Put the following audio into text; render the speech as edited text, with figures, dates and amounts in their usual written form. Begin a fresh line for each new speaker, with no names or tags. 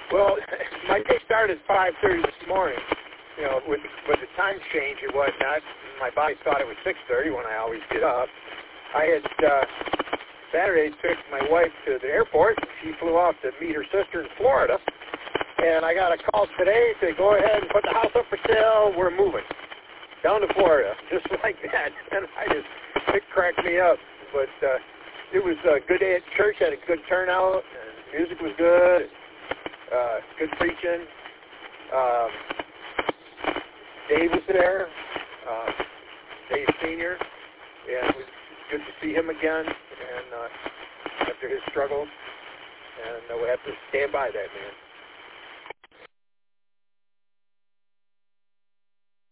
Well, my day started at 5:30 this morning. You know, with the time change and whatnot, my body thought it was 6:30 when I always get up. I had Saturday took my wife to the airport. She flew off to meet her sister in Florida. And I got a call today to go ahead and put the house up for sale. We're moving down to Florida, just like that. And it cracked me up. But it was a good day at church. Had a good turnout. And music was good. Good preaching. Dave was there. Dave Sr. And it was good to see him again. And after his struggles. And we have to stand by that, man.